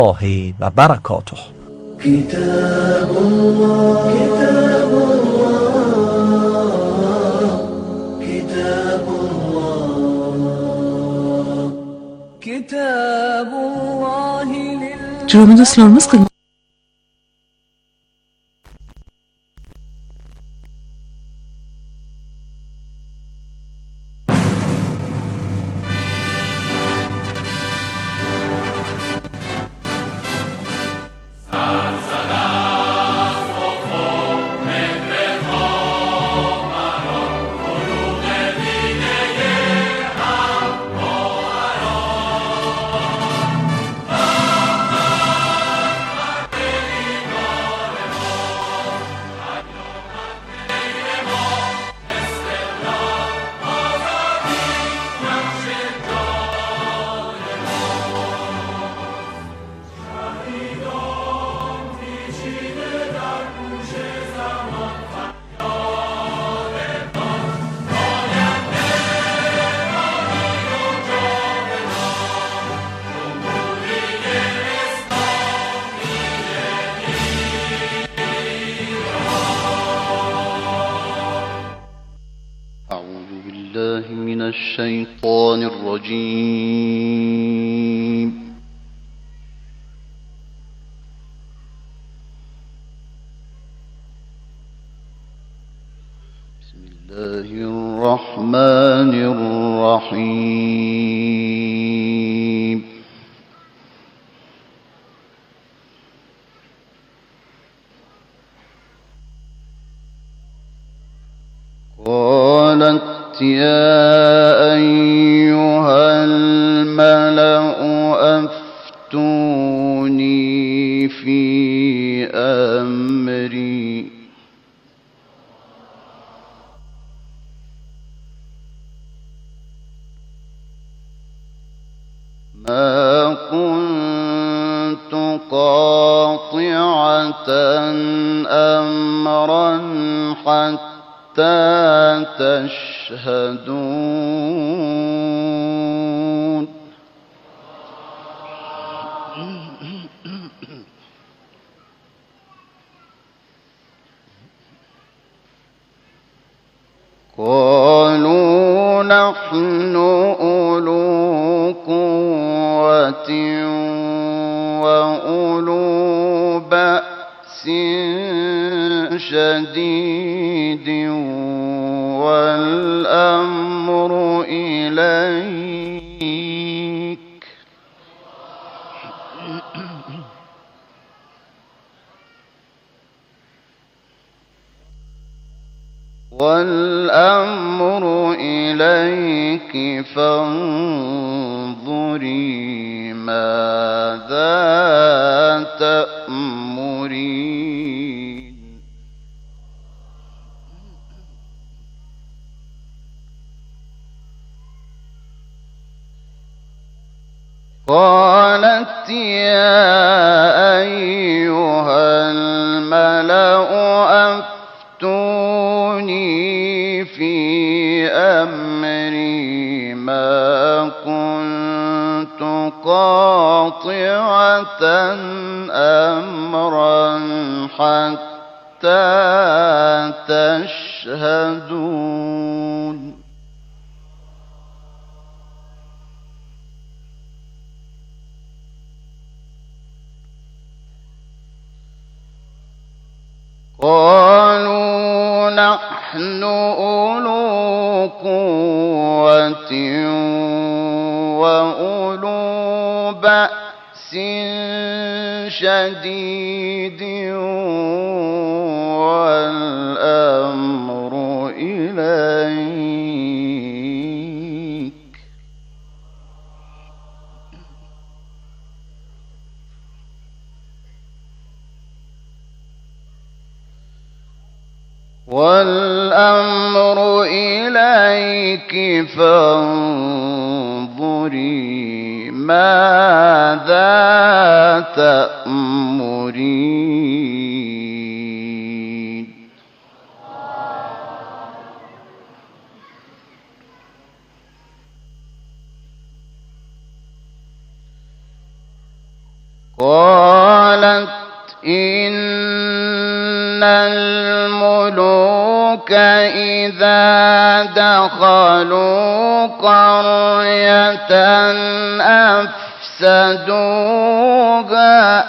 الله وبركاته. كتاب الله كتاب الله كتاب الله كتاب الله Drømmenes من الشيطان الرجيم. بسم الله الرحمن الرحيم. قالت يا أيها الملأ أفتوني في أمري ما كنت قاطعة أمرا حتى تشهدون. قالوا نحن أولو قوة وأولو بأس شديد والأمر إليك فانظري ماذا تأمرين. قالت يا أيها الملأ أفتوني في أمري ما كنت قاطعة أمرا حتى تشهدون. قالوا نحن أولو قوة وأولو بأس شديد والأمر إليك فانظري ماذا تأمرين. قالت إن الملوك إذا دخلوا قرية أفسدوها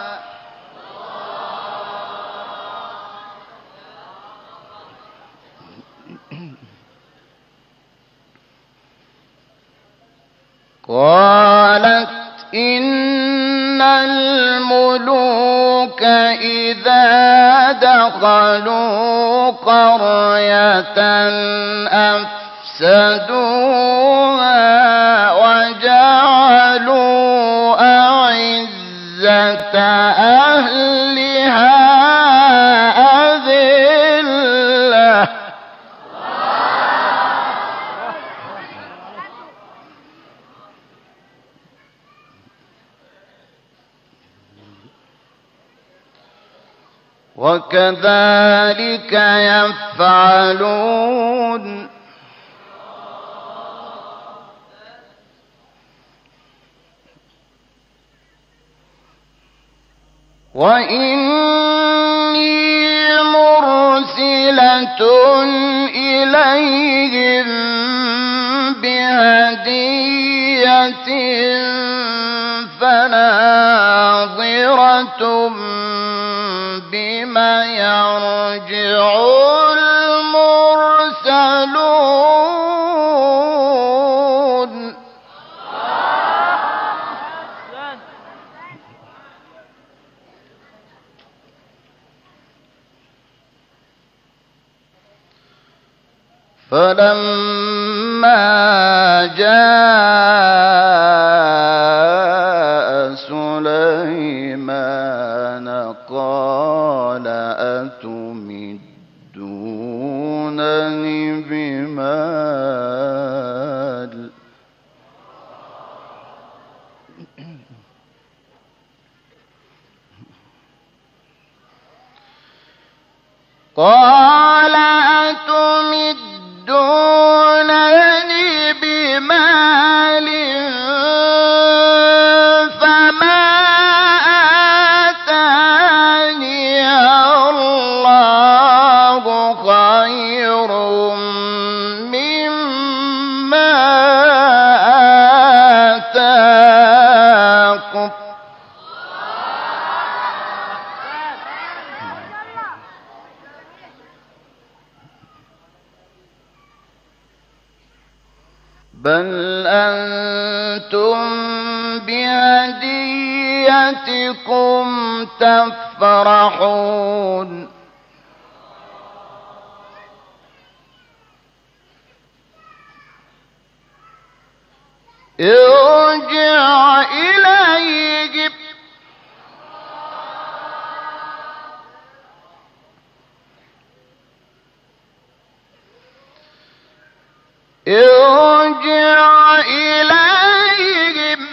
قالت إن الملوك إذا دخلوا قرية أفسدوها وجعلوا أعزة أهلها أذلة وكذلك يفعلون وإني مرسلة إليهم بهدية فناظرة بما يرجع المرسلون فلما جاء سليمان قال أتمدونني بمال قال أتمدونني بمال فما آتاني الله خير مما آتاكم بل أنتم بهديتكم تفرحون ارجع إليهم ارجع إليهم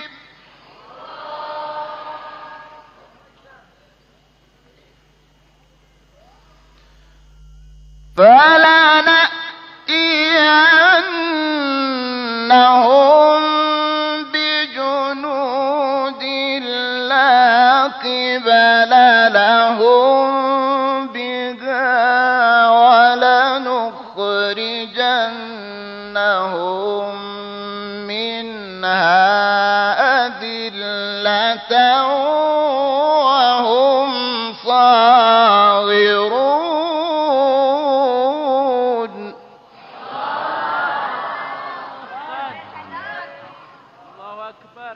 فلنأتينهم بجنود لا قبل لهم بها ولنخرجنهم منها أذلة وهم صاغرون الله أكبر.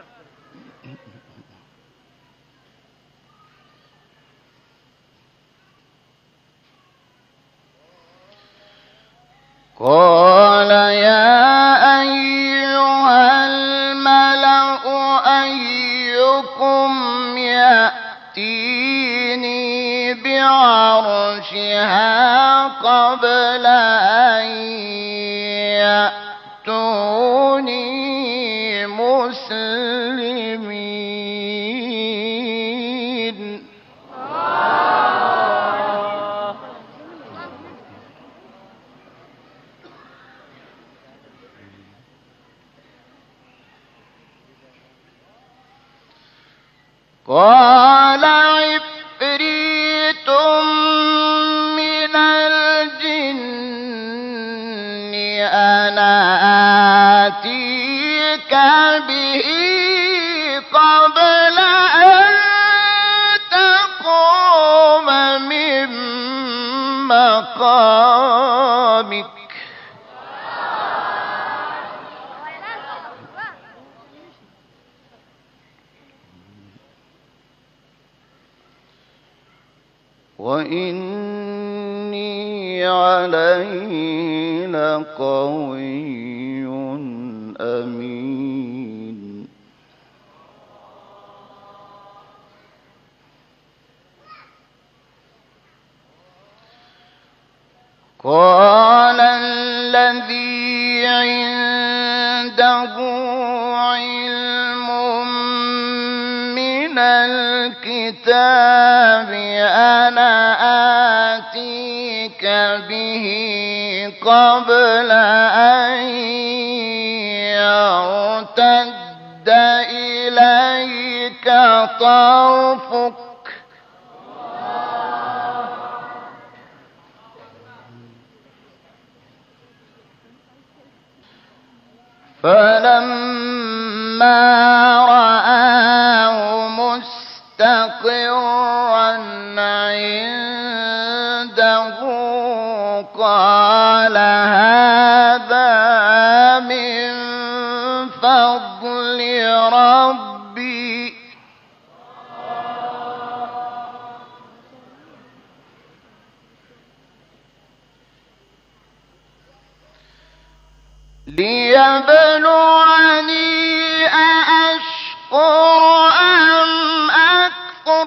قال يا أيها الملأ أيكم يأتيني بعرشها قبل أن يأتوني مسلمين قال مقامك وإني عليه لقوي أمين. قال الذي عنده علم من الكتاب أنا آتيك به قبل أن يرتد إليك طرفك فلما رآه مستقرا عنده قال هذا من فضل ربي ليبلوني أأشكر أم أكفر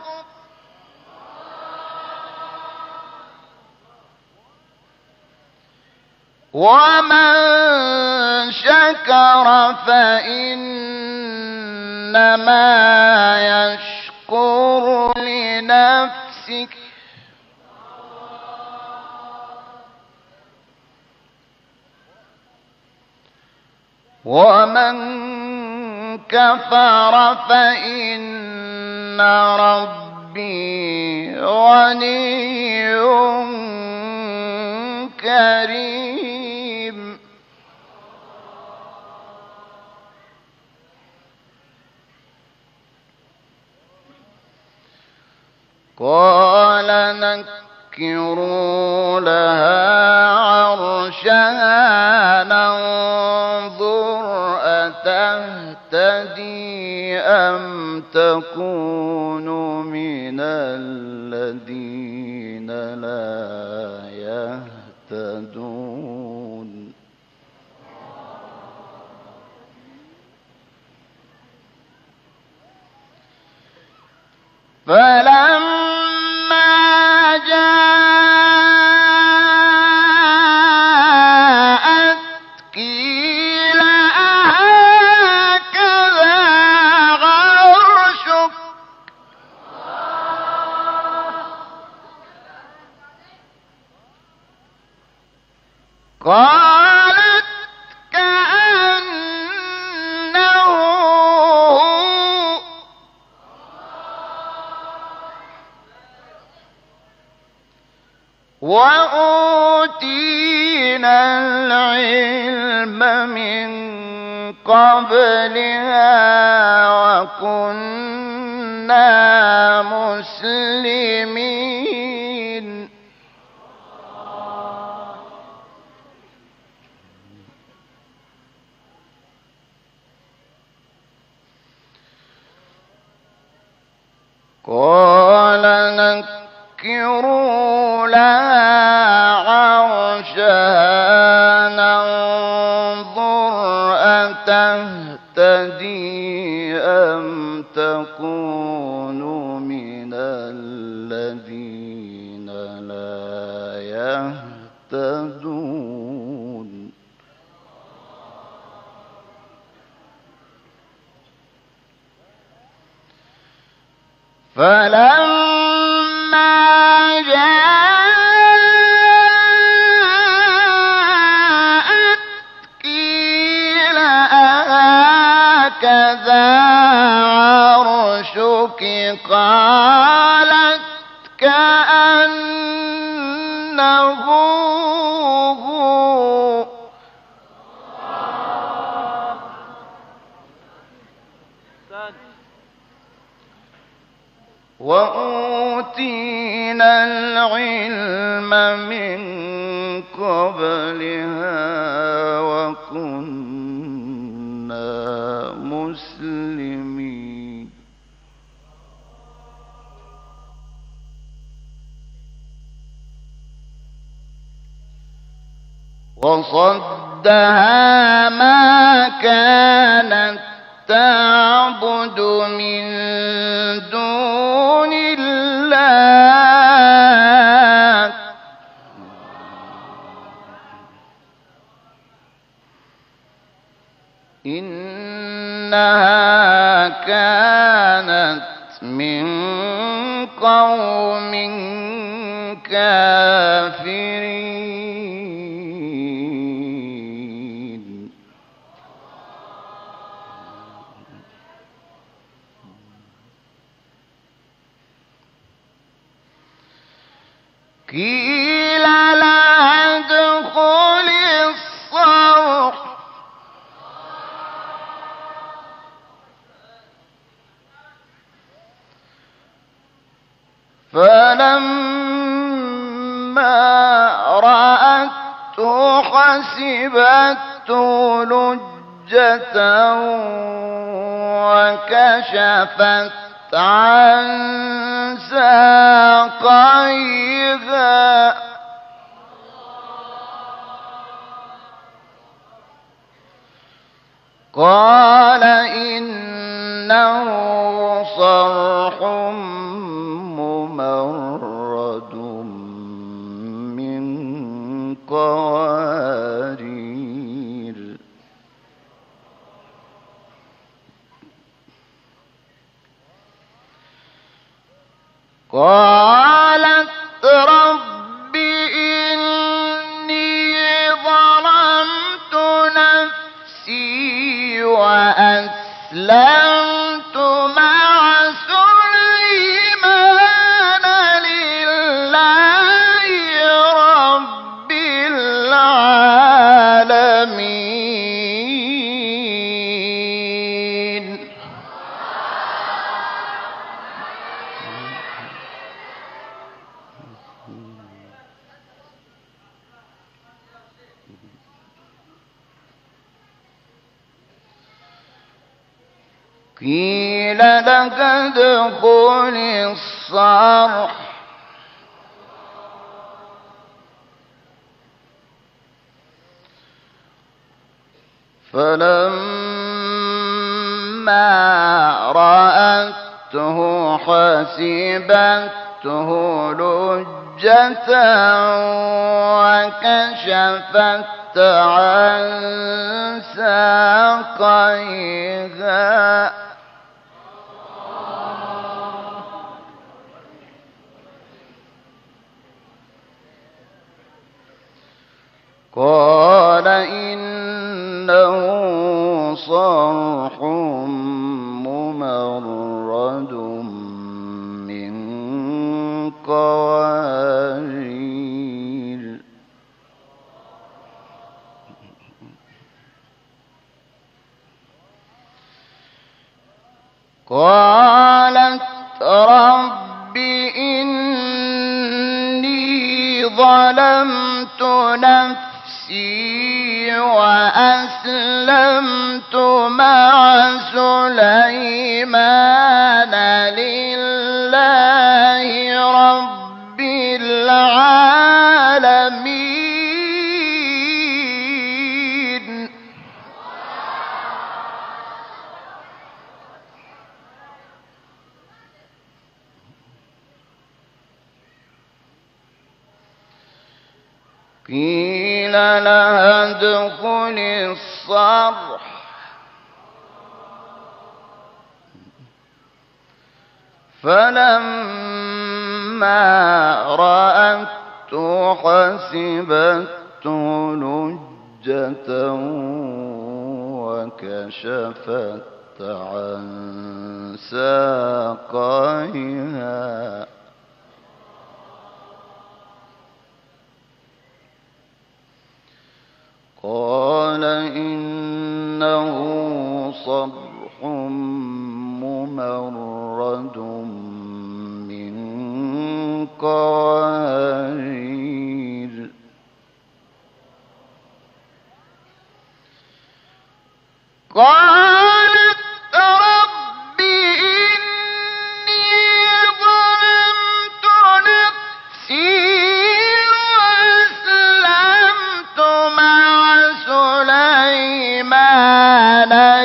ومن شكر فإنما يشكر لنفسه ومن كفر فإن ربي غني كريم. قال نكروا لها عرشها ننظر أتهتدي أم تكون من الذين لا يهتدون. فلما جاءت قيل أهكذا عرشك قالت كأنه وأوتينا العلم من قبلها وكنا مسلمين. قال نكروا لها عرشها ننظر أتهتدي أم تكون من الذين لا يهتدون. فلما جاءت قيل أهكذا عرشك قالت كأنه هو وأوتينا العلم من قبلها وكنا مسلمين وصدها ما كانت تعبد من دون الله إنها كانت من قوم كافرين قيل لها ادخل الصرح فلما رأته حسبته لجة وكشفت عن ساقيها قال إنه صرح ممرد من قوارير قالت رب إني ظلمت نفسي وأسلمت مع سليمان لله رب العالمين قيل لك ادخل الصرح فلما رأته حسبته لجة وكشفت عن ساقيها قال إنه صرح ممرد من قوارير قالت رب إني ظلمت نفسي وأسلمت مع سليمان لله رب العالمين قيل لها ادخل الصرح فلما رأته حسبته لجة وكشفت عن ساقيها قال إنه صرح ممرد من قوارير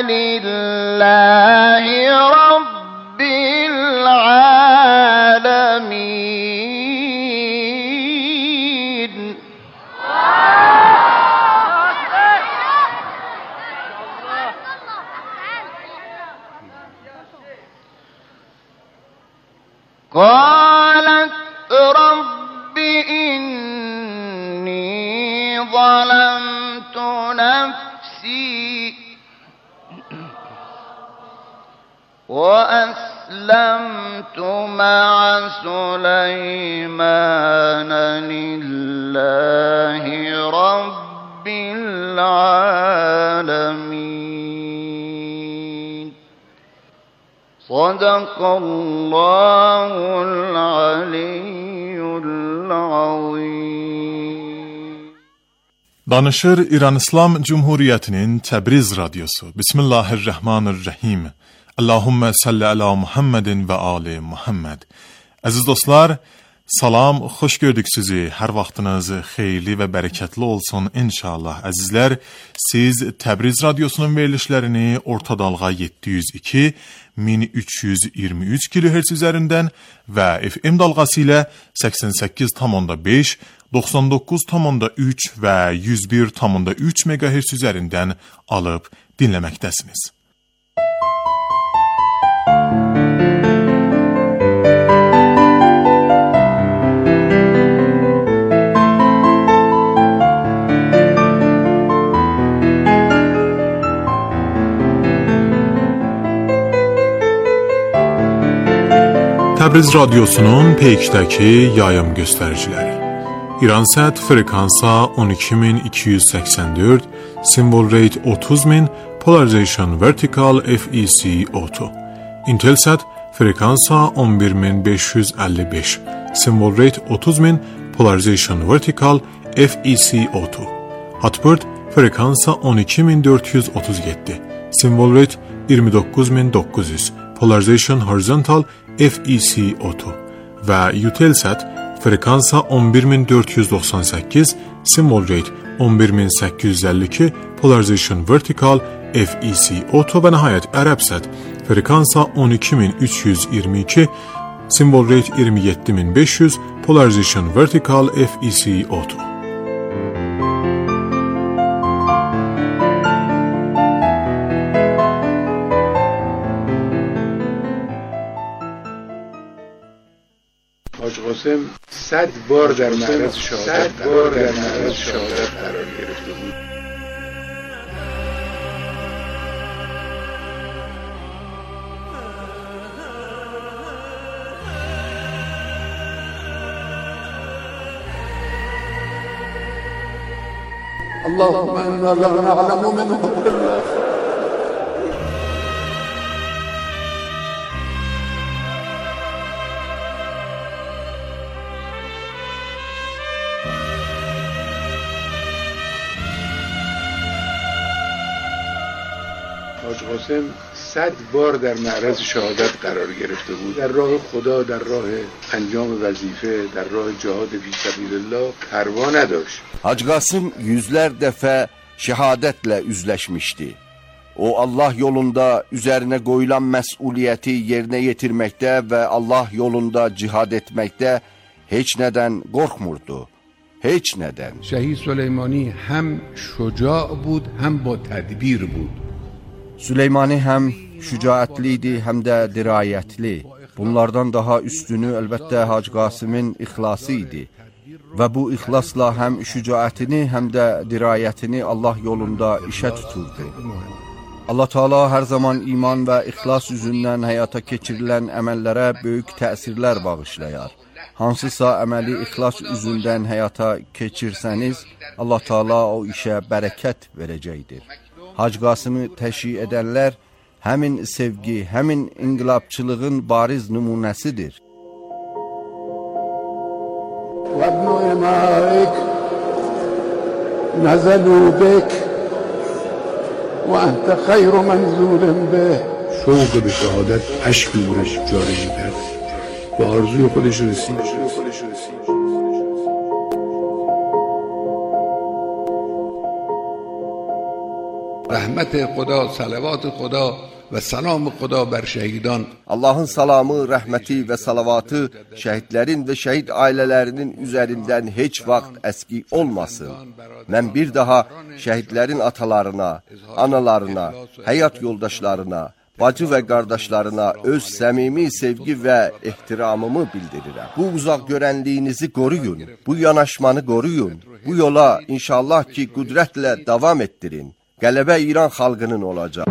لله رب العالمين. قالت رب إني ظلمت نفسي وأسلمت مع سليمان لله رب العالمين. صدق الله العلي العظيم. Danışır İran İslam Cumhuriyeti'nin Təbriz Radyosu. Bismillahirrahmanirrahim. Allahümme salli ala Muhammedin ve ali Muhammed. Aziz dostlar, salam, xoş gördük sizi. Hər vaxtınız xeyirli və bərəkətli olsun inşallah. Əzizlər, siz Təbriz Radyosunun verilişlərini orta dalğa 702 1323 kHz üzərindən və FM dalğası ilə 88,5, 99,3 və 101,3 MHz üzərindən alıb dinləməkdəsiniz. Təbriz Radyosunun peykdəki yayım göstəriciləri. İransat frekansa 12284, symbol rate 30000, polarization vertical FEC auto. Intelsat frekansa 11555, symbol rate 30000, polarization vertical FEC auto. Hotbird frekansa 12437, symbol rate 29900, polarization horizontal FEC auto və Eutelsat frekansa 11498, symbol rate 11852, polarization vertical FEC auto və nəhayət Ərəbsat frekansa 12322, symbol rate 27500, polarization vertical FEC auto. حاج قاسم 100 بار در معرض شهادت قرار گرفته بود. اللهم إنا لا نعلم منه إلا حاج قاسم 100 بار در معرض شهادت قرار گرفته بود. در راه خدا، در راه انجام وظیفه، در راه جهاد فی سبیل الله پروا نداشت. Hacı Qasım yüzlər dəfə şəhadətlə üzləşmişdi. O Allah yolunda üzərinə qoyulan məsuliyyəti yerinə yetirməkdə və Allah yolunda cihad etməkdə heç nədən qorxmurdu. Heç nədən. شهید سلیمانی هم شجاع بود هم با تدبیر بود. Süleymani həm şücaətli idi, həm də dirayətli. Bunlardan daha üstünü əlbəttə Hacı Qasımın ixlası idi. Və bu ixlasla həm şücaətini, həm də dirayətini Allah yolunda işə tuturdu. Allah Teala hər zaman iman və ixlas üzündən həyata keçirilən əməllərə böyük təsirlər bağışlayar. Hansısa əməli ixlas üzündən həyata keçirsəniz, Allah Teala o işə bərəkət verəcəkdir. Hacı Qasımı təşih edənlər həmin sevgi, həmin inqilabçılığın bariz nümunəsidir. وابن إمائك نزلوا بك وأنت خير منزول به. شوق به شهادت اشک نورش جاری کرد. به آرزوی خودش رسید. رحمت خدا، صلوات خدا و سلام خدا بر şehidان. Allah'ın salamı, rəhməti və salavatı şəhidlərin və şəhid ailələrinin üzərindən heç vaxt əski olmasın. Mən bir daha şəhidlərin atalarına, analarına, həyat yoldaşlarına, bacı və qardaşlarına öz səmimi sevgi və ehtiramımı bildirirəm. Bu uzaq görənliyinizi qoruyun, bu yanaşmanı qoruyun, bu yola inşallah ki qüdrətlə davam etdirin. Qələbə İran xalqının olacaq.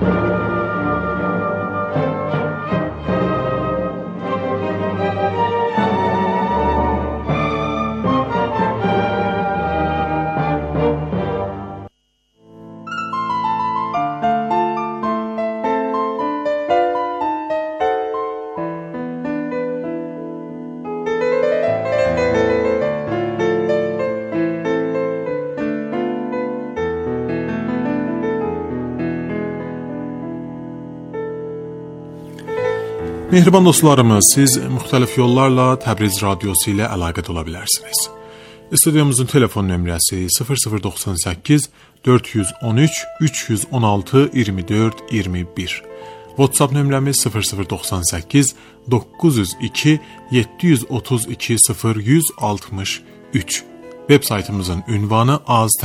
Mehriban dostlarımız, siz müxtəlif yollarla Təbriz radiosu ilə əlaqədə ola bilərsiniz. Studiyamızın telefon nömrəsi 0098 413 316 24 21. WhatsApp nömrəmiz 0098 902 732 0163. Web saytımızın ünvanı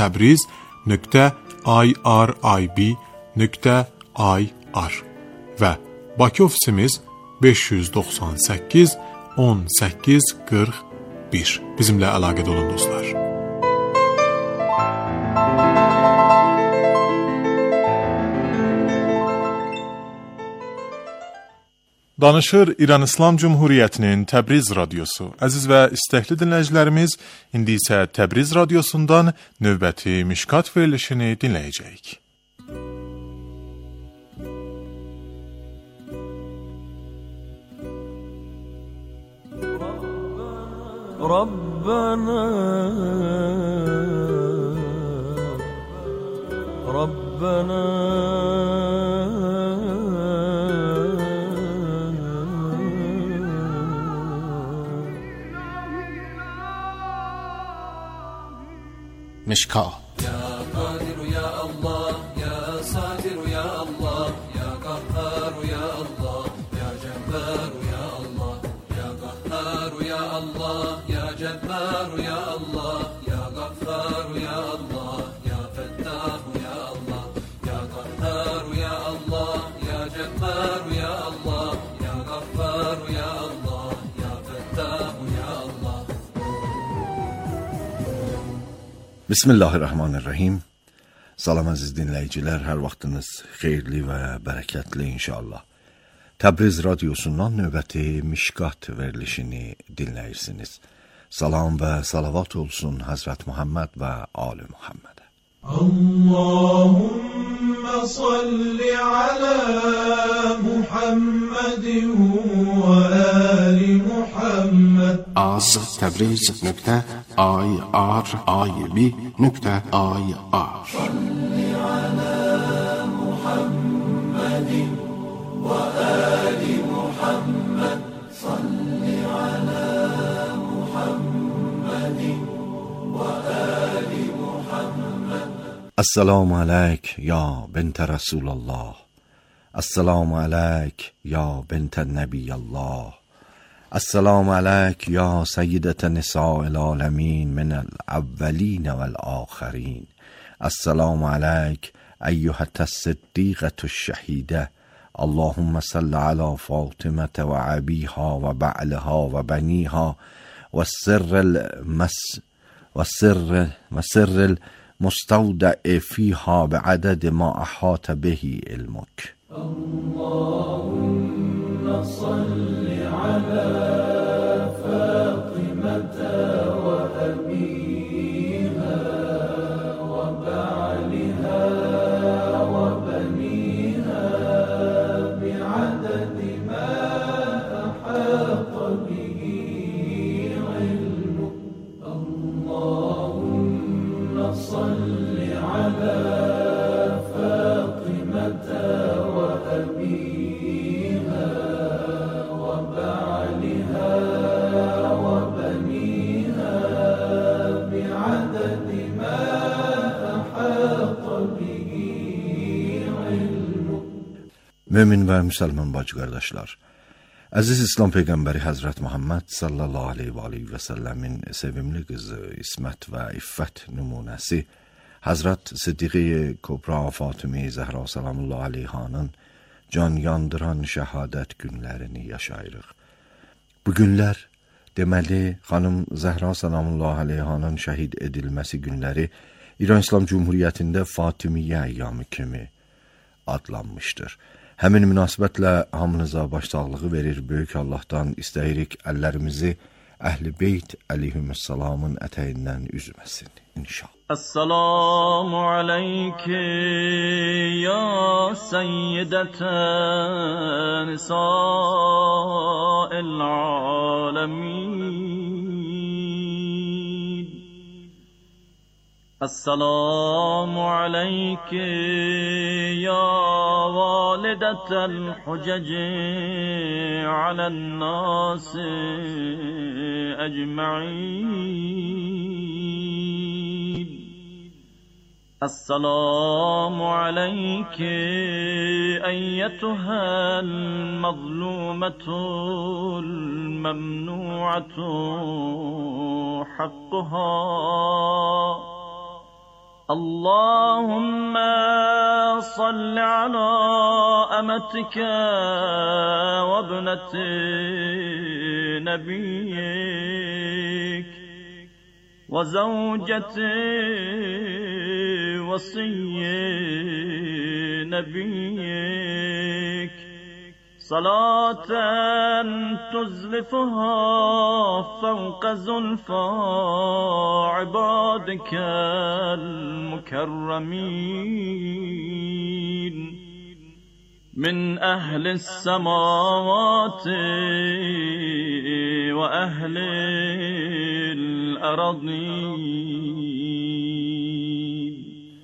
aztabriz.irib.ir və Bakı ofisimiz 598 18 41. Bizimlə əlaqədə olun dostlar. Danışır İran İslam Cumhuriyyətinin Təbriz radiosu. Əziz və istəkli dinləyicilərimiz, indi isə Təbriz radiosundan növbəti Mişkat verilişini dinləyəcəyik. ربنا ربنا مشکا يا قادر يا الله يا صادر يا الله يا قهار يا الله يا جبار يا الله يا قهار يا الله يا جبار يا الله يا غفار يا الله يا فتاح يا الله يا قهار يا الله يا جبار يا الله يا غفار يا الله يا فتاح يا الله. Bismillahirrahmanirrahim. Salam əziz dinləyicilər, hər vaxtınız xeyirli və bərəkətli inşallah. Təbriz radiosundan növbəti Mişkat verilişini dinləyirsiniz. Salam və salavat olsun Həzrət Muhammed və Ali Muhammedə. Allahümme salli ala Muhammedin və ali Muhammed. az Təbriz.irib.ir Salli ala Muhammedin və ali Muhammed. Salli ala Muhammedin və ali Muhammed. Assalamu aleyk ya binte Resulallah. Assalamu aleyk ya binte Nebiyallah. Assalamu aleyk ya seyyidete nisa'il alemin minel evvelin vel akhirin. Assalamu aleyk eyyuhetes siddiqetu'ş şehide. Allahümme salli ala Fatimete ve abiha ve ba'liha ve beniha ve sirril mustawda'i fiha bi'adadi ma ahata bihi ilmuk. Allahümme salli ala Fatimete ve abiha ve ba'liha ve beniha bi'adadi ma ahata bihi ilmuk. Allahümme salli ala Fatimete ve abiha ve ba'liha ve beniha bi'adadi ma ahata bihi Mömin və müsəlman bacı qardaşlar, əziz İslam Peyğəmbəri Həzrət Muhammed sallallahu aleyhi və səlləmin sevimli qızı, ismət və iffət nümunəsi Həzrət Siddiqi Kubra Fatımi Zəhra salamullahi aleyhanın can yandıran şəhadət günlərini yaşayırıq. Bu günlər, deməli, xanım Zəhra salamullahi aleyhanın şəhid edilməsi günləri İran İslam Cumhuriyyətində Fatimiyyə əyyamı kimi adlanmışdır. Həmin münasibətlə hamınıza başsağlığı verir, böyük Allahdan istəyirik əllərimizi Əhl-i Beyt əleyhissalamın ətəyindən üzməsin, inşallah. Esselamu aleyke ya seyyideten nisa'il alemin. Esselamu aleyke ya validetel huceci alen nasi ecma'in. Esselamu aleyke eyyetühel mazlumetul memnu'atu hakkuha. Allahümme salli ala emetike ve ibneti nebiyyik ve zavceti vasiyyi nebiyyik salaten tuzlifuha fevka zulfa ibadikel mukerremin min ehlis semavati ve ehlil aradin.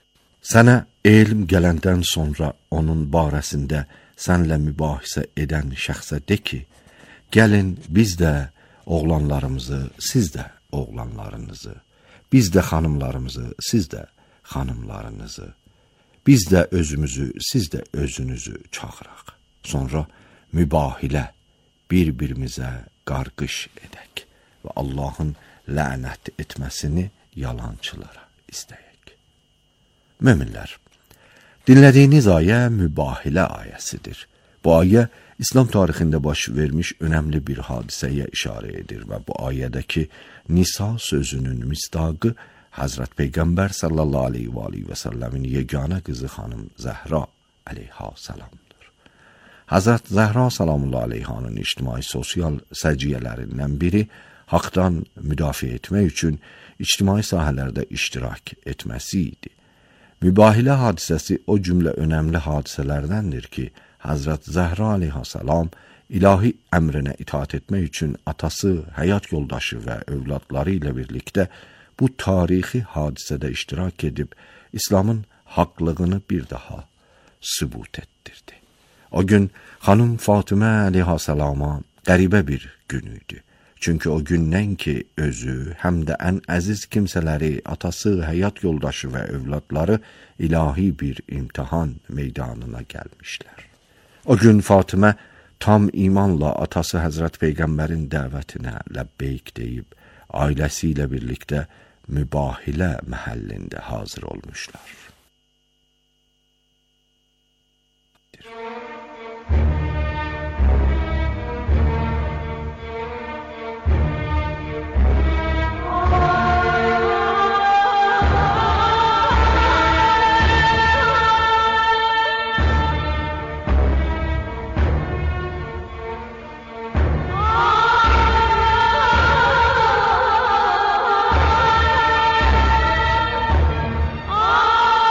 Sənə elm gələndən sonra onun barəsində sənlə mübahisə edən şəxsə de ki, gəlin biz də oğlanlarımızı, siz də oğlanlarınızı, biz də xanımlarımızı, siz də xanımlarınızı, biz də özümüzü, siz də özünüzü çağıraq. Sonra mübahilə bir-birimizə qarqış edək və Allahın lənət etməsini yalançılara istəyək. Möminlər, dinlədiyiniz ayə mübahilə ayəsidir. Bu ayə İslam tarixində baş vermiş önəmli bir hadisəyə işarə edir və bu ayədəki nisa sözünün misdaqı Həzrət Peyğəmbər sallallahu aleyhi və səlləmin yeganə qızı xanım Zəhra əleyhissalamdır. Həzrət Zəhra salamullahi aleyhanın ictimai sosial səciyyələrindən biri haqdan müdafiə etmək üçün ictimai sahələrdə iştirak etməsi idi. Mübahilə hadisəsi o cümlə önəmli hadisələrdəndir ki, Həzrət Zəhra aleyhissalam ilahi əmrinə itaat etmək üçün atası, həyat yoldaşı və övladları ilə birlikdə bu tarixi hadisədə iştirak edib, İslamın haqlığını bir daha sübut etdirdi. O gün xanım Fatimə aleyhissalama qəribə bir gün idi. Çünki o gündən ki, özü, həm də ən əziz kimsələri, atası, həyat yoldaşı və övladları ilahi bir imtihan meydanına gəlmişlər. O gün Fatimə tam imanla atası Həzrət Peyğəmbərin dəvətinə ləbbeyk deyib, ailəsi ilə birlikdə mübahilə məhəllində hazır olmuşlar. Oh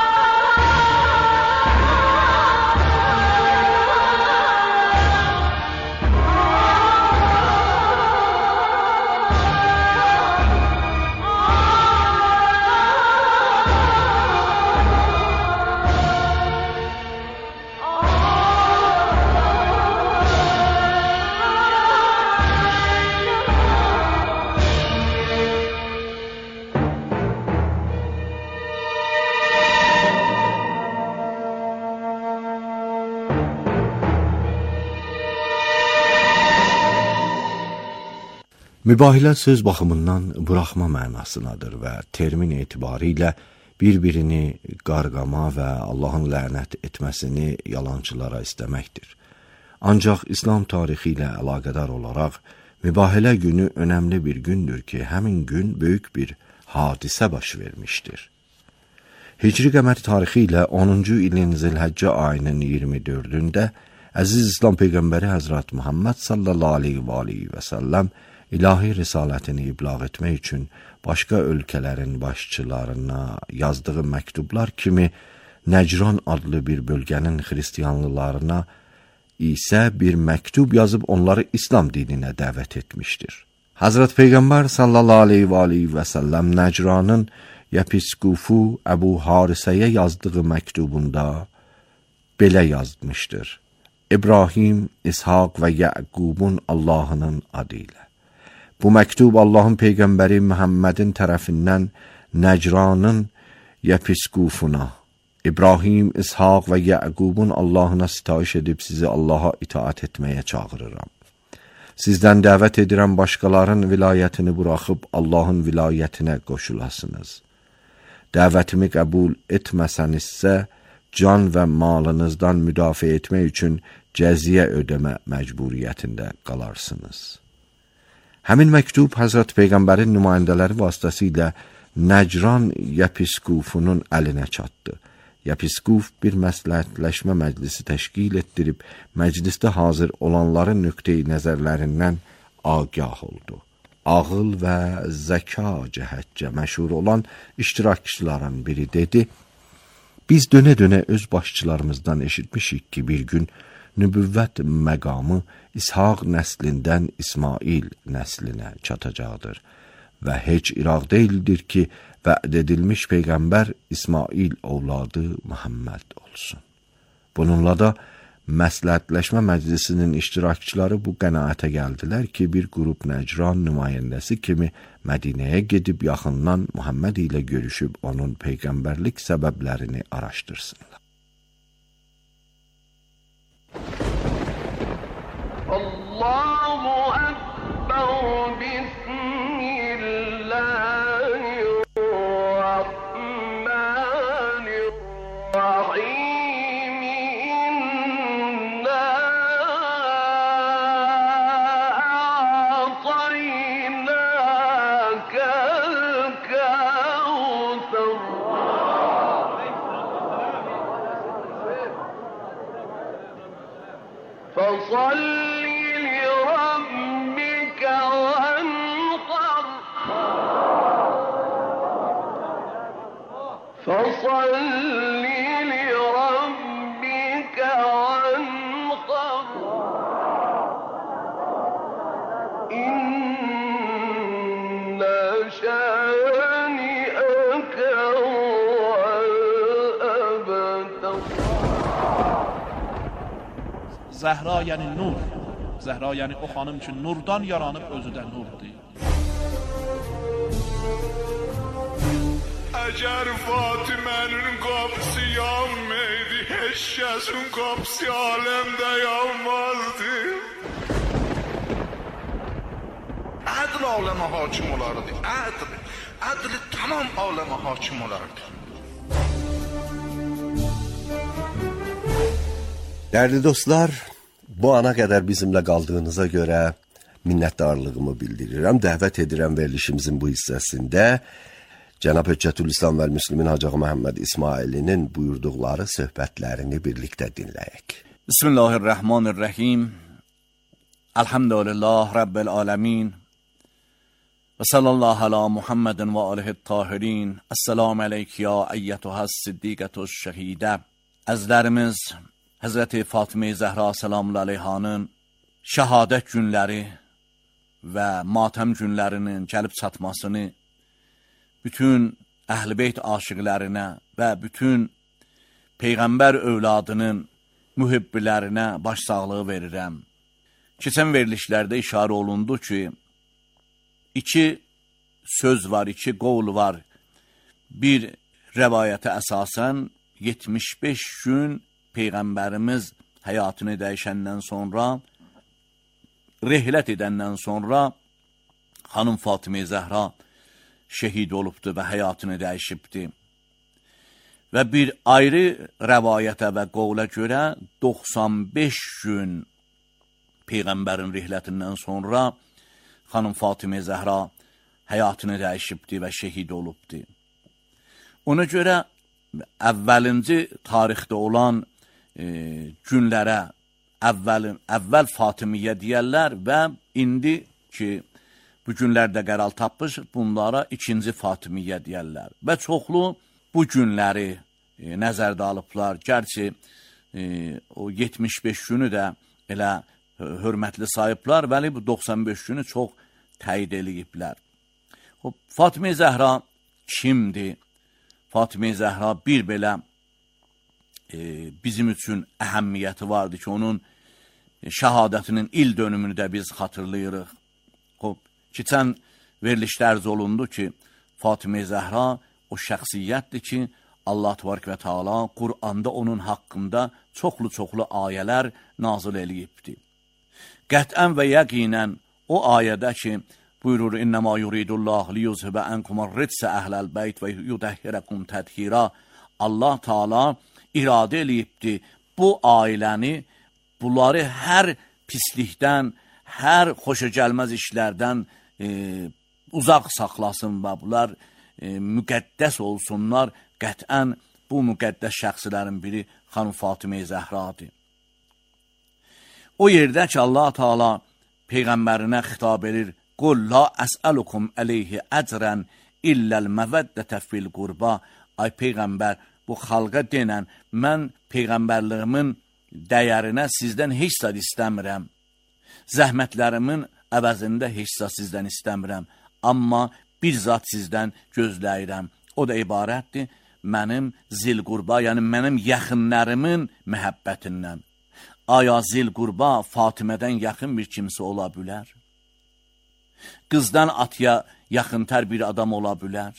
Mübahilə söz baxımından buraxma mənasınadır və termin etibarilə bir-birini qarğama və Allahın lənət etməsini yalançılara istəməkdir. Ancaq İslam tarixi ilə əlaqədar olaraq mübahilə günü önəmli bir gündür ki, həmin gün böyük bir hadisə baş vermişdir. Hicri qəmər tarixi ilə 10-cu ilin Zilhəccə ayının 24-də Əziz İslam Peyğəmbəri Həzrət Muhammed sallallahu aleyhi və səlləm ilahi risalətini iblağ etmək üçün başqa ölkələrin başçılarına yazdığı məktublar kimi Nəcran adlı bir bölgənin xristiyanlılarına isə bir məktub yazıb onları İslam dininə dəvət etmişdir. Hazret Peyğəmbər sallallahu aleyhi və səlləm Nəcranın yepiskofu Əbu Harisəyə yazdığı məktubunda belə yazmışdır: İbrahim, İshaq və Yəqubun Allahının adı ilə. Bu məktub Allahın Peyğəmbəri Muhammedin tərəfindən Nəcranın yepiskofuna, İbrahim, İshaq və Yəqubun Allahına sitayiş edib sizi Allaha itaat etməyə çağırıram. Sizdən dəvət edirəm başqalarının vilayətini buraxıb Allahın vilayətinə qoşulasınız. Dəvətimi qəbul etməsənizsə, can və malınızdan müdafiə etmək üçün cəziyyə ödəmə məcburiyyətində qalarsınız. Həmin məktub Həzrət Peyğəmbərin nümayəndələri vasitəsilə Nəcran yepiskofunun əlinə çatdı. Yepiskof bir məsləhətləşmə məclisi təşkil etdirib, məclisdə hazır olanların nöqteyi nəzərlərindən agah oldu. Ağıl və zəka cəhətcə məşhur olan iştirakçıların biri dedi: Biz dönə-dönə öz başçılarımızdan eşitmişik ki, bir gün nübüvvət məqamı İshaq nəslindən İsmail nəslinə çatacaqdır və heç iraq deyildir ki, vəd edilmiş Peyğəmbər İsmail ovladı Muhammed olsun. Bununla da məsləhətləşmə məclisinin iştirakçıları bu qənaətə gəldilər ki, bir qrup Nəcran nümayəndəsi kimi Mədinəyə gedib yaxından Muhammed ilə görüşüb onun peyğəmbərlik səbəblərini araşdırsınlar. Allahu Ekber, Bismillahirrahmanirrahim. İnna a'tainakel kevser. Fasalli li rabbika wanhar. Fasalli li rabbika wanhar. İnne şani'eke huvel ebtar. Zəhra yəni nur. Zəhra yəni o xanım üçün nurdan yaranıb özü də nurdur. Əgər Fatimənin qapısı yanmaydı, heç kəsin qapısı aləmdə yanmazdı. Ədl aləmə hakim olardı, ədl tamam aləmə hakim olardı. Değerli dostlar, bu ana qədər bizimlə qaldığınıza görə minnətdarlığımı bildirirəm. Dəvət edirəm verilişimizin bu hissəsində Cənab Hüccətülislam və Müslümin Hacı Məhəmməd İsmailinin buyurduqları söhbətlərini birlikdə dinləyək. Bismillahirrahmanirrahim. Elhamdülillah Rabbil alemin. Və sallallahu ala Muhammedin və aleyhit tahirin. Esselamu aleyk ya eyyətuhəs siddiqətuş şəhidə. Əzlərimiz Həzrəti Fatimə Zəhra selamun aleyhanın şəhadət günləri və matəm günlərinin gəlib çatmasını bütün Əhl-i Beyt aşiqlərinə və bütün Peyğəmbər övladının mühibbilərinə başsağlığı verirəm. Keçən verilişlərdə işarə olundu ki, iki söz var, iki qovul var. Bir rəvayətə əsasən 75 gün Peyğəmbərimiz həyatını dəyişəndən sonra, rehlət edəndən sonra Xanım Fatimə Zəhra şəhid olubdu və həyatını dəyişibdi. Və bir ayrı rəvayətə və qovla görə 95 gün Peyğəmbərin rihlətindən sonra Xanım Fatimə Zəhra həyatını dəyişibdi və şəhid olubdu. Ona görə əvvəlinci tarixdə olan günlərə əvvəl Fatimiyyə deyərlər və indi ki, bu günlərdə qərar tapmış, bunlara ikinci Fatimiyyə deyərlər. Və çoxlu bu günləri nəzərdə alıblar. Gerçi o 75 günü də elə hörmətli sayıblar, vəli bu 95 günü çox təyid eləyiblər. Fatimə Zəhra kimdir? Fatimə Zəhra bir belə bizim üçün əhəmmiyyəti vardı ki, onun şəhadətinin il dönümünü də biz xatırlayırıq. Keçən verilişdə ərz olundu ki, Fatimə Zəhra o şəxsiyyətdir ki, Allah təbarək və Teala Qur'anda onun haqqında çoxlu ayələr nazil eləyibdir. Qət'ən və yəqinən o ayədə ki, buyurur, İnnəmə yuridullah liyuzhibə ənkumar ritsə əhləl bəyt və yudəhhirəkum tədhira. Allah Teala iradə eləyibdir bu ailəni, bunları hər pislikdən, hər xoşagəlməz işlərdən uzaq saxlasın və bunlar müqəddəs olsunlar. Qət'ən bu müqəddəs şəxslərin biri Xanım Fatimə Zəhradır. O yerdə ki, Allah Teala Peyğəmbərinə xitab edir, Qul la əsəlukum əleyhi əcrən illəl məvəddətə fil qurba. Ay Peyğəmbər, bu xalqa denən, mən Peyğəmbərliğimin dəyərinə sizdən heç zad istəmirəm. Zəhmətlərimin əvəzində heç zad sizdən istəmirəm. Amma bir zat sizdən gözləyirəm. O da ibarətdir mənim zil qurba, yəni mənim yaxınlarımın məhəbbətindən. Aya zil qurba Fatimədən yaxın bir kimsə ola bilər? Qızdan atıya yaxıntər bir adam ola bilər?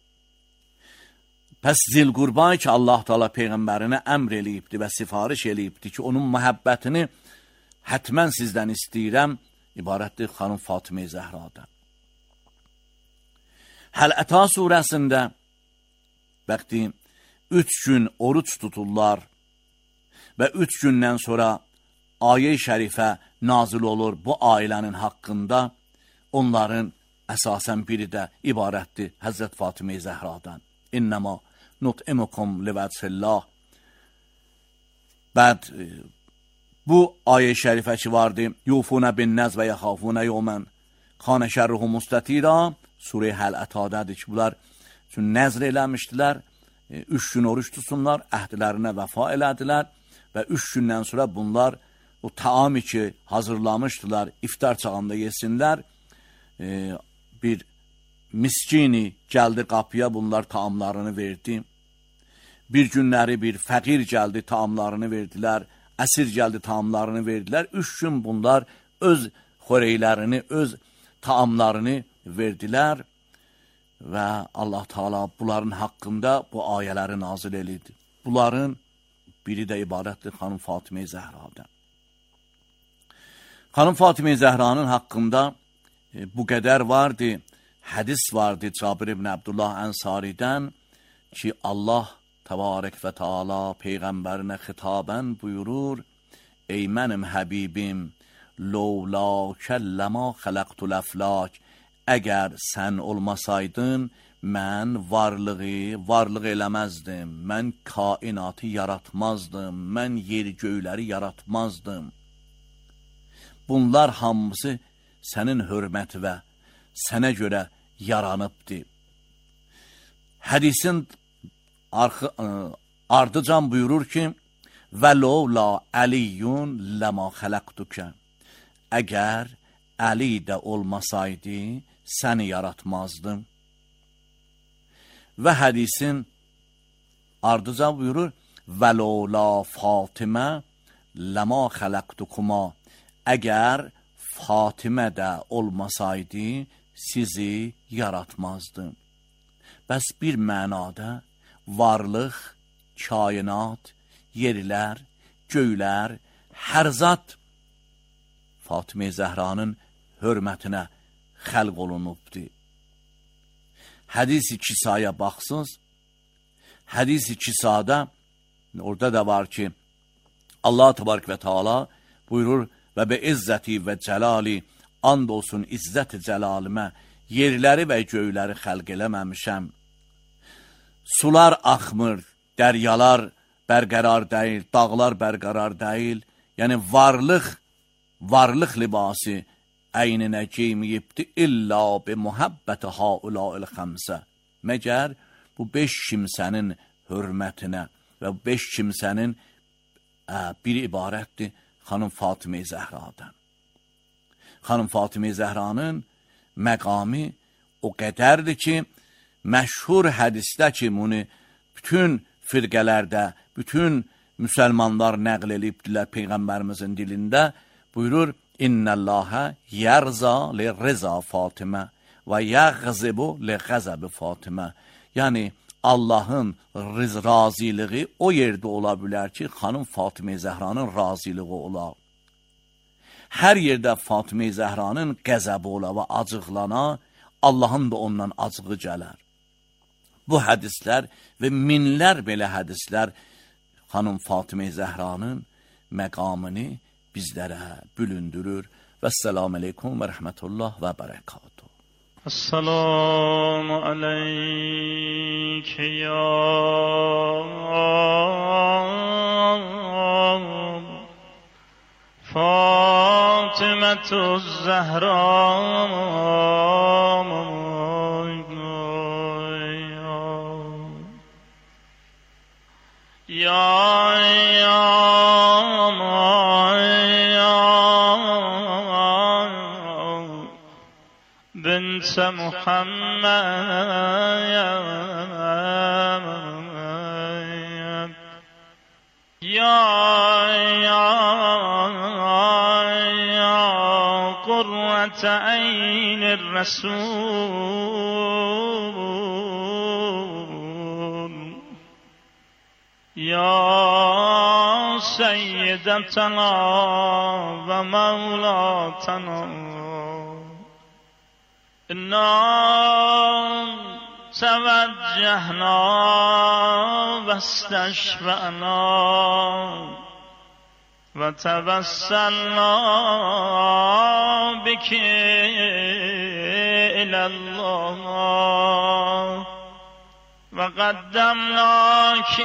Pəs zil qurba ki, Allah Teala Peyğəmbərinə əmr eləyibdi və sifariş eləyibdi ki, onun məhəbbətini hətmən sizdən istəyirəm, ibarətdir Xanım Fatimə Zəhradan. Həl-Əta surəsində bəxti 3 gün oruç tuturlar və 3 gündən sonra ayə-i şərifə nazil olur bu ailənin haqqında. Onların əsasən biri də ibarətdir Həzrət Fatimə Zəhradan. İnnəmə nut'imukum livəcillah. Bəd bu ayə-i şərifə ki vardı, yufunə bin nəz və yaxafunə yomən xanə şərruhu müstətira. Surə Həl-Ətadədir ki, bunlar üçün nəzr eləmişdilər, 3 gün oruç tutsunlar, əhdlərinə vəfa elədilər və 3 gündən sonra bunlar o taami ki hazırlamışdılar, iftar çağında yesinlər, bir miskini gəldi qapıya, bunlar taamlarını verdi. Bir günləri bir fəqir gəldi, taamlarını verdilər, əsir gəldi, taamlarını verdilər. 3 gün bunlar öz xörəklərini, öz taamlarını verdilər və Allah Teala bunların haqqında bu ayələri nazil eləyir. Bunların biri də ibarətdir Xanım Fatimə Zəhradan. Xanım Fatimə Zəhranın haqqında bu qədər vardı, hədis vardı Cabir ibn Abdullah Ənsaridən ki, Allah Təbarək və Teala Peyğəmbərinə xitabən buyurur, ey mənim həbibim, lovla kəlləma xələqtul əflak. Əgər sən olmasaydın, mən varlıq eləməzdim, mən kainatı yaratmazdım, mən yer göyləri yaratmazdım. Bunlar hamısı sənin hörməti və sənə görə yaranıbdır. Hədisin ardıcan buyurur ki, və lovla əliyyun ləma xələqtukə. Əgər Əli də olmasaydı, səni yaratmazdım. Və hədisin ardıca buyurur, və lola Fatimə ləma xələqtukuma. Əgər Fatimə də olmasaydı, sizi yaratmazdım. Bəs bir mənada varlıq, kainat, yerlər, göylər, hər zat Fatimə Zəhranın hörmətinə xəlq olunubdur. Hədis-i kisaya baxsınız, hədis-i kisada orada da var ki, Allah təbarək və Teala buyurur və be izzəti və cəlali, and olsun izzət-i cəlalimə, yerləri və göyləri xəlq eləməmişəm. Sular axmır, dəryalar bərqərar deyil, dağlar bərqərar deyil. Yəni varlıq libası əyninə giyməyibdi illa bi muhabbəti haulâil xəmsə. Məgər bu 5 kimsənin hörmətinə və bu 5 kimsənin bir ibarətdir xanım Fatimə-i Zəhradan. Xanım Fatimə-i Zəhranın məqamı o qədərdir ki, məşhur hədisdə ki, bunu bütün firqələrdə, bütün müsəlmanlar nəql edibdilər Peyğəmbərimizin dilində, buyurur, İnnəllâhə yərza li rıza Fatimə və yəğzibu li qəzəbi Fatimə. Yəni, Allahın razılığı o yerdə ola bilər ki, xanım Fatimə-i Zəhranın razılığı ola. Hər yerdə Fatimə-i Zəhranın qəzəbi ola və acıqlana, Allahın da ondan acığı gələr. Bu hədislər və minlər belə hədislər xanım Fatimə-i Zəhranın məqamını bizlərə bülündürür. Vəssalamu aleykum və rəhmətullah və bərəkatuhu. Esselamu aleyke ya Fatımetüz Zehra بنت محمد يا قرة عين الرسول يا سيدتنا ومولاتنا إنا توجهنا واستشفعنا وتوسلنا بك إلى الله وقدمناك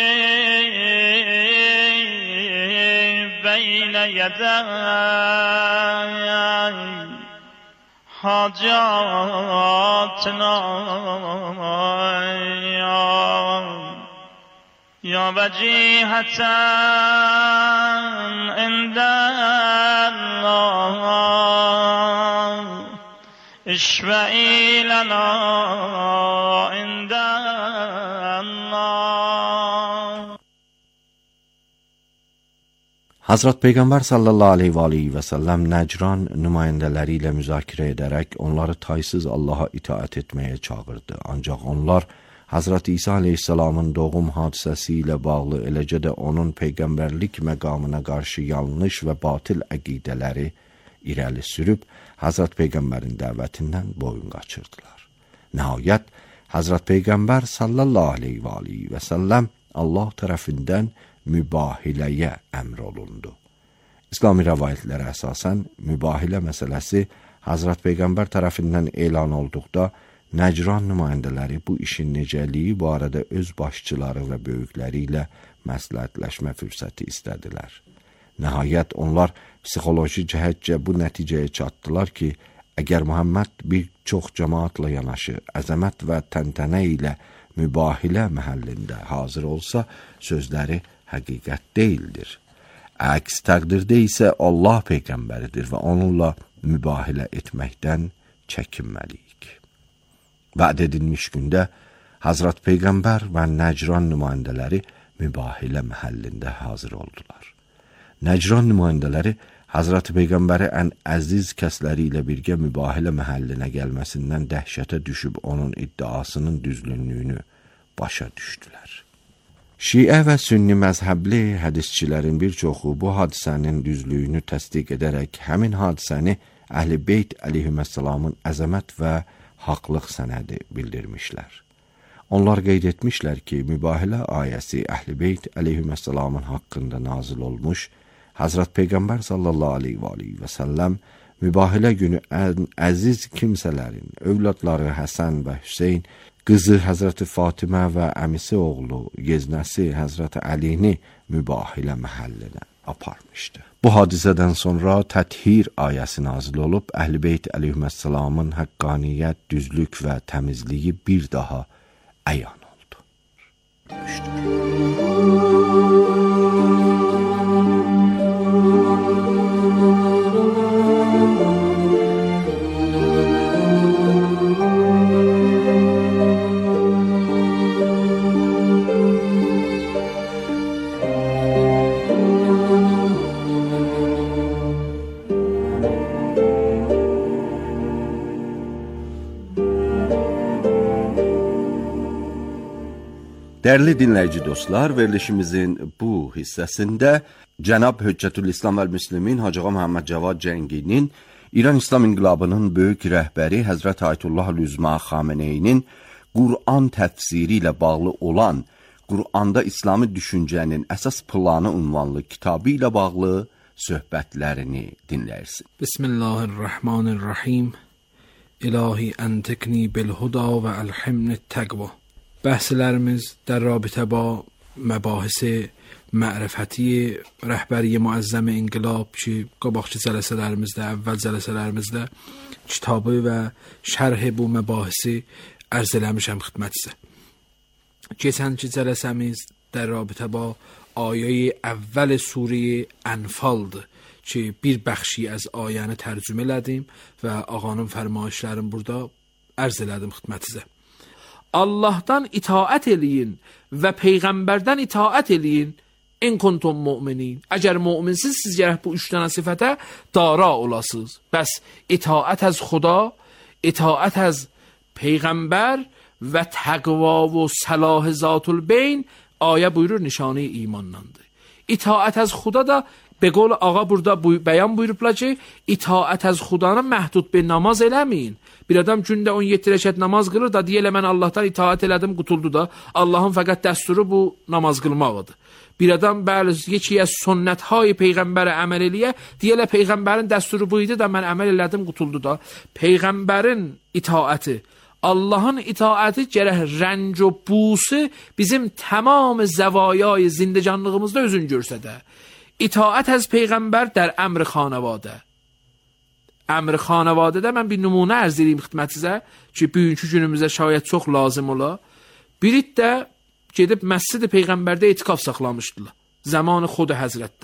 بين يدي حاجاتنا يا وجيهة عند الله اشفعي لنا عند الله. Hazrat Peyğəmbər sallallahu aleyhi və aleyhi və səlləm Nəcran nümayəndələri ilə müzakirə edərək onları taysız Allaha itaət etməyə çağırdı. Ancaq onlar Hazrat İsa aleyhissalamın doğum hadisəsi ilə bağlı, eləcə də onun peyğəmbərlik məqamına qarşı yanlış və batil əqidələri irəli sürüb, Hazrat Peyğəmbərin dəvətindən boyun qaçırdılar. Nəhayət, Hazrat Peyğəmbər sallallahu aleyhi və aleyhi və səlləm Allah tərəfindən mübahiləyə əmr olundu. İslami rəvayətlərə əsasən, mübahilə məsələsi Hazrat Peyğəmbər tərəfindən elan olduqda, Nəcran nümayəndələri bu işin necəliyi barədə öz başçıları və böyükləri ilə məsləhətləşmə fürsəti istədilər. Nəhayət, onlar psixoloji cəhətcə bu nəticəyə çatdılar ki, əgər Muhammed bir çox cəmaatla yanaşı, əzəmət və təntənə ilə mübahilə məhəllində hazır olsa, sözləri həqiqət deyildir. Əks təqdirdə isə Allah Peyğəmbəridir və onunla mübahilə etməkdən çəkinməliyik. Vəd edilmiş gündə Hazrat Peyğəmbər və Nəcran nümayəndələri mübahilə məhəllində hazır oldular. Nəcran nümayəndələri Hazrat Peyğəmbəri ən əziz kəsləri ilə birgə mübahilə məhəllinə gəlməsindən dəhşətə düşüb onun iddiasının düzlüğünü başa düşdülər. Şiə və sünni məzhəbli hədisçilərin bir çoxu bu hadisənin düzlüyünü təsdiq edərək həmin hadisəni Əhl-i Beyt əleyhissalamın əzəmət və haqlıq sənədi bildirmişlər. Onlar qeyd etmişlər ki, Mübahilə ayəsi Əhl-i Beyt əleyhissalamın haqqında nazil olmuş, Həzrət Peyğəmbər sallallahu aleyhi və səlləm Mübahilə günü ən əziz kimsələrin, övladları Həsən və Hüseyn, qızı Həzrət Fatimə və əmisi oğlu, yeznəsi Həzrət Əlini Mübahilə məhəllinə aparmışdı. Bu hadisədən sonra Təthir ayəsi nazil olub, Əhl-i Beyt əleyhissalamın haqqaniyyət, düzlük və təmizliyi bir daha əyan oldu. Dəyərli dinləyici dostlar, verilişimizin bu hissəsində Cənab Höccətülislam vəl-Müslimin Hacı Ağa Məhəmməd Cavad Cənginin İran İslam İnqilabının böyük rəhbəri Həzrət Ayətullah Üzma Xameneyinin Qur'an təfsiri ilə bağlı olan Qur'anda İslami düşüncənin əsas planı unvanlı kitabı ilə bağlı söhbətlərini dinləyirsin. Bismillahirrahmanirrahim. İlahi əntikni bil-huda və əlhimni təqva. Bəhslərimiz در رابطه با مباحث معرفتی رهبری معظم انقلاب ki, qabaqçı cəlsələrimizdə, əvvəl cəlsələrimizdə kitabı və şərhi bu məbahisi ərz eləmişəm xidmətinizə. Keçənki cəlsəmiz در رابطه با آیه اول سوره انفالdır ki, bir bəxşi az ayəni tərcümə elədim və ağanın fərmayişlərini burada ərz elədim xidmətinizə. Allah'tan itaat eləyin və Peyğəmbərdən itaat eləyin in kuntum mu'minin. Əgər müminsiz, siz gərək bu üç dənə sifətə dara olasınız. Bəs itaat az Xuda, itaat az Peyğəmbər və təqva və səlah zatul beyn ayə buyurur nişanə imandandır. İtaat az Xuda da به قول آقا burada bəyan buyurublar ki, itaat az Xudanı məhdud bir namaz eləməyin. Bir adam gündə 17 rəkət namaz qılır da, deyə mən Allahdan itaat elədim, qutuldu da. Allahın fəqət dəsturu bu namaz qılmaqdır. Bir adam bəli, yeki az sünnət-hay Peyğəmbərə əməl eləyə, deyə Peyğəmbərin dəsturu bu idi da, mən əməl elədim, qutuldu da. Peyğəmbərin itaati, Allahın itaati gərək rənc və busu bizim tamam zəvayay zindəcanlığımızda özün görsədə. İtaat az Peyğəmbər در əmr xanəvadə. Əmr xanəvadədə mən bir nümunə ərz edeyim xidmətinizə ki, bugünkü günümüzdə şayət çox lazım ola. Biri də gedib Məscid-i Peyğəmbərdə etikaf saxlamışdılar. Zamanı Xud Həzrətdə.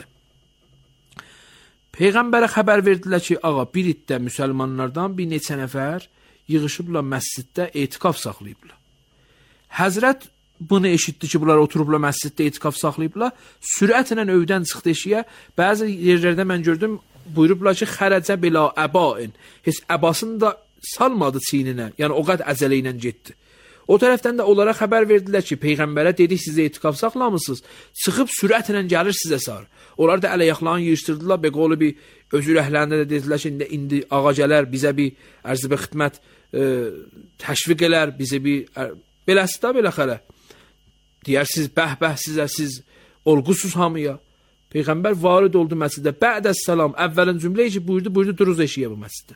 Peyğəmbərə xəbər verdilər ki, ağa, bir iddə müsəlmanlardan bir neçə nəfər yığışıblar məsciddə etikaf saxlayıblar. Həzrət bunu eşitdi ki, bunlar oturublar məsciddə etikaf saxlayıblar. Sürətlə övdən çıxdı eşiyə. Bəzi yerlərdə mən gördüm, buyurublar ki, xərəcə belə əbain. Heç əbasını da salmadı çiyninə. Yəni, o qədər əcələ ilə getdi. O tərəfdən də onlara xəbər verdilər ki, Peyğəmbərə dedik, sizə etikaf saxlamısınız. Çıxıb sürətlə gəlir sizə sar. Onlar da ələyəxlanı yığışdırdılar. Beqolu bir özür əhləndə də dedilər ki, indi ağa gələr, bizə bir ərzibə xidmət təşviq elər, bizə bir beləsi də belə xələ. Deyər, siz bəh-bəh sizə, siz olğusuz hamıya. Peyğəmbər varid oldu məscidə. Bə'dəs-salam, əvvəlin cümləyi ki, buyurdu, duruz eşiyə bu məscidə.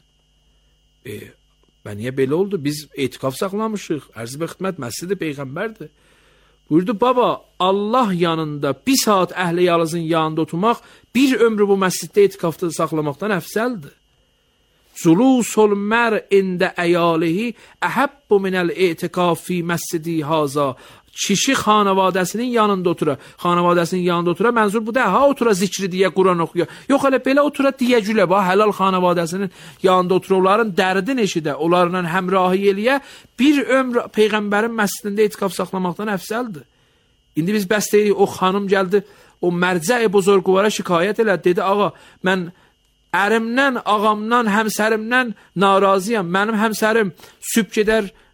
Niyə belə oldu? Biz etikaf saxlamışıq. Ərzibə xidmət məscidi Peyğəmbərdir. Buyurdu, baba, Allah yanında bir saat əhli yalızın yanında oturmaq, bir ömrü bu məsciddə etikafda saxlamaqdan əfsəldir. Zulusul mər ində əyalihi əhəbbu minəl etikaf fi məscidi haza. Kişi xanavadəsinin yanında otura. Xanavadəsinin yanında otura. Mənzur bu da, ha otura zikri deyə, Quran oxuya. Yox, hələ belə otura deyə gülə, həlal xanavadəsinin yanında otura. Onların dərdin eşidə, onlarla həmrahi eləyə, bir ömr Peyğəmbərin məscidində etikaf saxlamaqdan əfsəldir. İndi biz bəs deyirik, o xanım gəldi, o mərcə-i buzurquvara şikayət elədi. Dedi, ağa, mən ərimdən, ağamdan, həmsərimdən narazıyam. Mənim həmsərim sübh gedər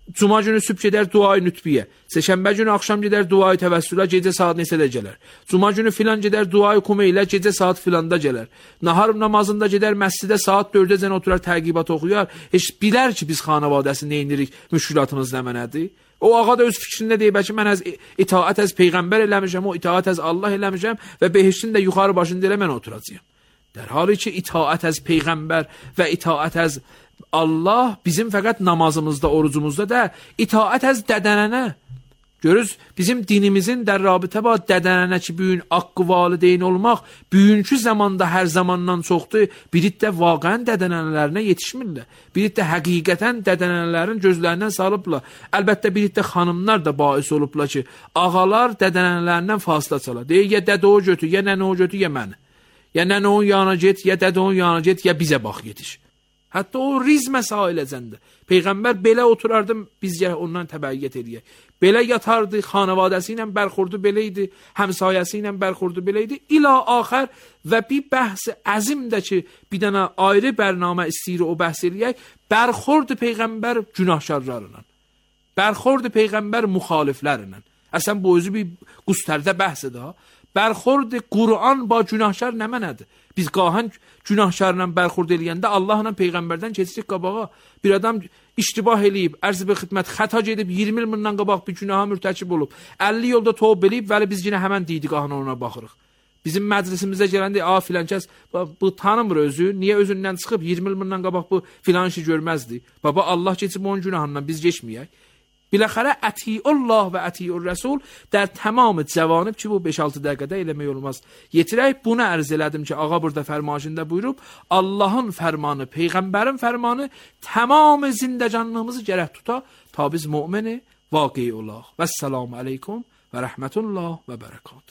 Cuma günü sübh gedər duayı nütbiyə. Səhşənbə günü axşam gedər duayı təvəssülə, gecə saat neçədə gələr. Cuma günü filan gedər duayı kumeylə, gecə saat filanda gələr. Nahar namazında gedər məscidə saat 4-əcən oturur təqibat oxuyar. Heç bilər ki biz xanavadəsi nə edirik, müşkülatımız nə mənədir? O ağa da öz fikrində deyib ki mən itaat az peyğəmbər eləmişəm, o itaat az Allah eləmişəm və behiştin də yuxarı başında elə mən oturacağam. در حالی ki itaat az peyğəmbər və itaat az Allah bizim fəqət namazımızda, orucumuzda da itaat az dədənənə. Görürüz, bizim dinimizin də rabitə var dədənənə ki, büyün haqqı valideyn olmaq, büyünkü zamanda hər zamandan çoxdur. Biri də vaqəən dədənənələrinə yetişmirlər. Biri də həqiqətən dədənənələrin gözlərindən salıblar. Əlbəttə, biri də xanımlar da bais olublar ki, ağalar dədənənələrindən fasilə çalar. Deyir, ya dədə o götür, ya nənə o götür, ya məni. Ya nənə onun yanına get, ya dədə onun yanına get, ya bizə bax yetiş. Hətta o riz məsailəcəndə. Peyğəmbər belə oturardı, biz ondan təbəyyət edəyək. Belə yatardı, xanavadəsi ilə bərxurdu belə idi, həmsayəsi ilə bərxurdu belə idi. İlə axər və bir bəhs əzimdə ki, bir dənə ayrı bərnamə istəyir o bəhs eləyək, bərxurdu Peyğəmbər günahkarlarla. Bərxurdu Peyğəmbər müxaliflərlə. Əsən bu özü bir qustərdə bəhsdir ha. Bərxurd Qur'an ba günahkar nə mənədir? Biz qahən günahkarla bərxurd eləyəndə Allahla Peyğəmbərdən keçirik qabağa. Bir adam iştibah eləyib, ərz-i xidmət xəta gedib 20 il bundan qabaq bir günaha mürtəkib olub. 50 yolda tövbə eləyib, vəli biz yenə həmən deydik qahına ona baxırıq. Bizim məclisimizə gələndə filan kəs bu tanımır özü, niyə özündən çıxıb 20 il bundan qabaq bu filan işi görməzdi. Baba Allah keçib onun günahından biz keçməyək. Biləxərə ətiullah və ətiur rəsul در tamamı cəvanib ki bu 5-6 dəqiqədə eləmək olmaz. Yetirək bunu ərz elədim ki ağa burada fərmaşında buyurub Allahın fərmanı, Peyğəmbərin fərmanı tamamı zindəcanlığımızı gərək tuta ta biz mü'mini vaqi olaq. Vəssalamu aleykum və rəhmətullah və bərəkatuh.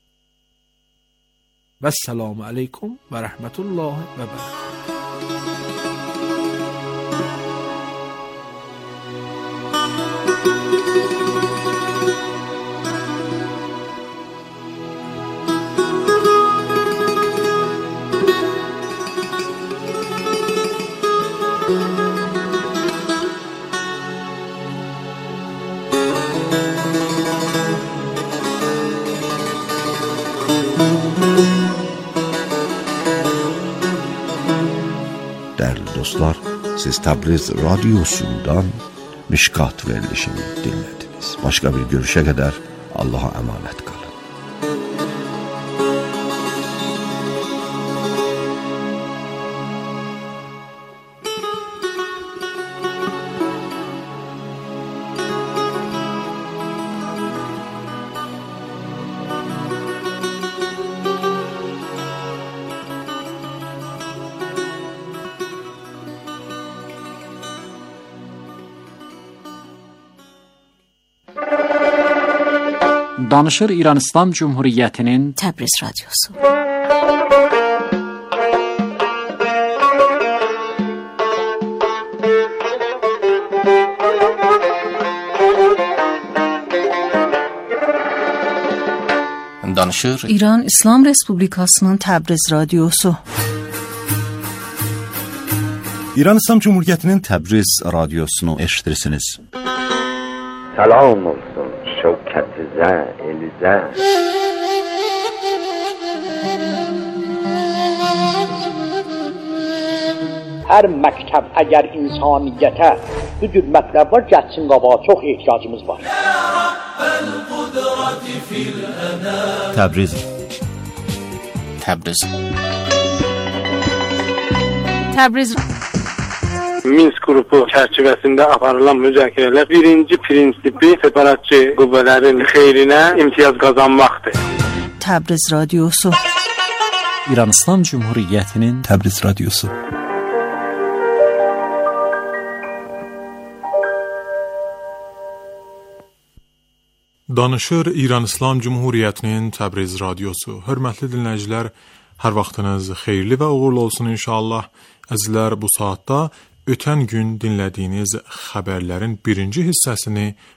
Vəssalamu aleykum və rəhmətullah və bərəkatuh. Değerli dostlar, siz Təbriz Radyosu'ndan Mişkat verilişini dinlediniz. Başka bir görüşe kadar Allah'a emanet kalın. Danışır İran İslam Cumhuriyeti'nin Təbriz Radyosu. Danışır İran İslam Respublikasının Təbriz Radyosu. İran İslam Cumhuriyeti'nin Təbriz Radyosunu eşitirsiniz. Salam olsun şevketize, elize. Her məktəb əgər insaniyyətə bu cür mətləblər gəlsin qabağa, çox ehtiyacımız var. Təbriz. Təbriz. Təbriz. Minsk qrupu çərçivəsində aparılan müzakirələr birinci prinsipi separatçı qüvvələrin xeyrinə imtiyaz qazanmaqdır. Təbriz Radyosu. İran İslam Cumhuriyeti'nin Təbriz Radyosu. Danışır İran İslam Cumhuriyetinin Təbriz Radyosu. Hörmətli dinləyicilər, hər vaxtınız xeyirli və uğurlu olsun inşallah. Əzizlər, bu saatda ötən gün dinlədiyiniz xəbərlərin birinci hissəsini